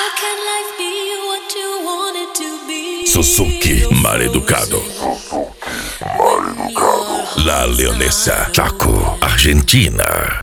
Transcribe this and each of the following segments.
can life be what you want it to be? Suzuki Maleducado. La Leonesa, Chaco, Argentina.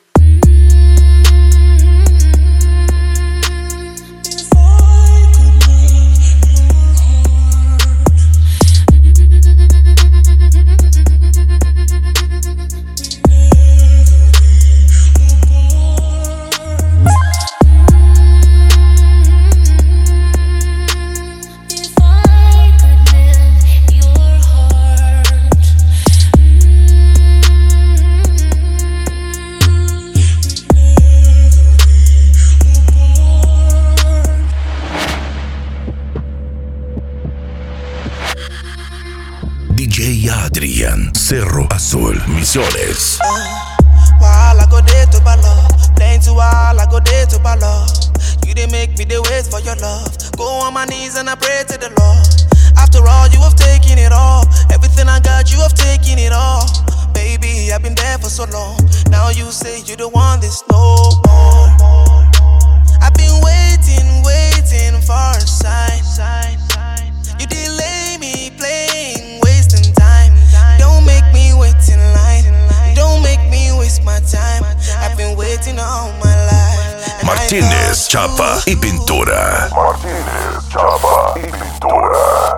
DJ Adrian, Cerro Azul, Misiones. While I go there to balo, plenty while I go there to balo. You didn't make me the wait for your love. Go on my knees and I pray to the Lord. After all, you have taken it all. Everything I got, you have taken it all. Baby, I've been there for so long. Now you say you don't want this no more. I've been waiting for a sign. You delay me playing, wasting time. Don't make me wait in line. Don't make me waste my time. I've been waiting all my life. Martinez, Chapa y Pintura. Martinez, Chapa y Pintura.